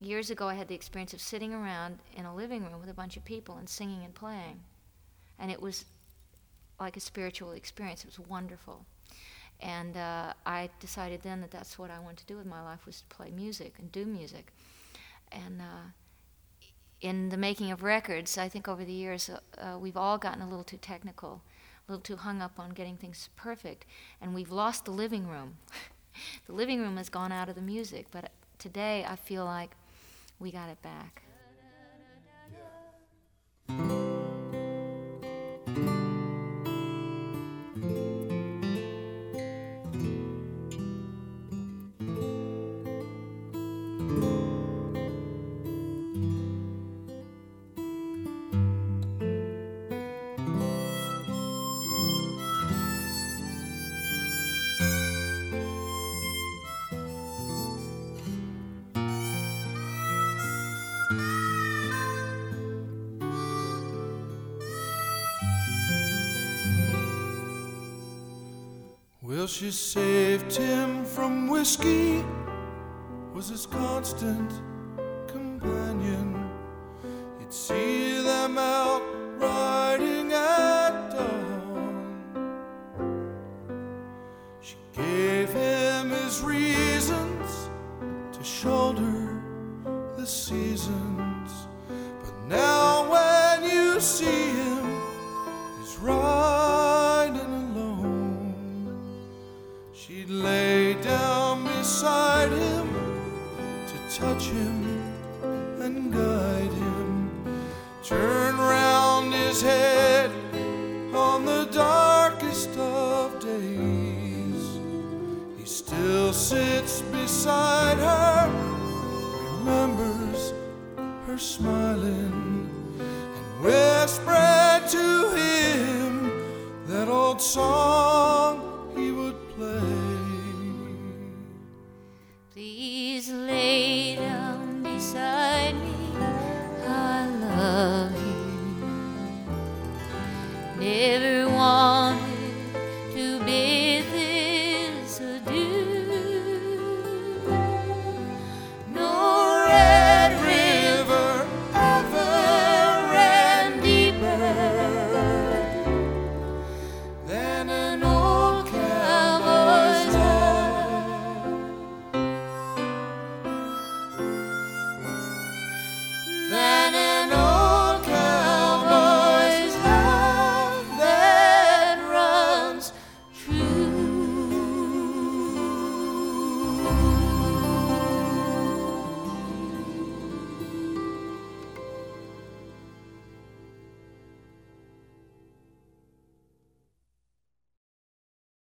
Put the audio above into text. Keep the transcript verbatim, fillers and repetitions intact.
years ago, I had the experience of sitting around in a living room with a bunch of people and singing and playing. And it was like a spiritual experience. It was wonderful. And uh, I decided then that that's what I wanted to do with my life, was to play music and do music. And uh, in the making of records, I think over the years, uh, uh, we've all gotten a little too technical, a little too hung up on getting things perfect, and we've lost the living room. The living room has gone out of the music, but today I feel like we got it back. Well, she saved him from whiskey, was his constant companion. He'd see them out riding at dawn. She gave him his reasons to shoulder the seasons. But now when you see him, he's riding alone. She'd lay down beside him to touch him and guide him, turn round his head on the darkest of days. He still sits beside her, remembers her smiling, and whispered to him that old song he would play. Please lay down beside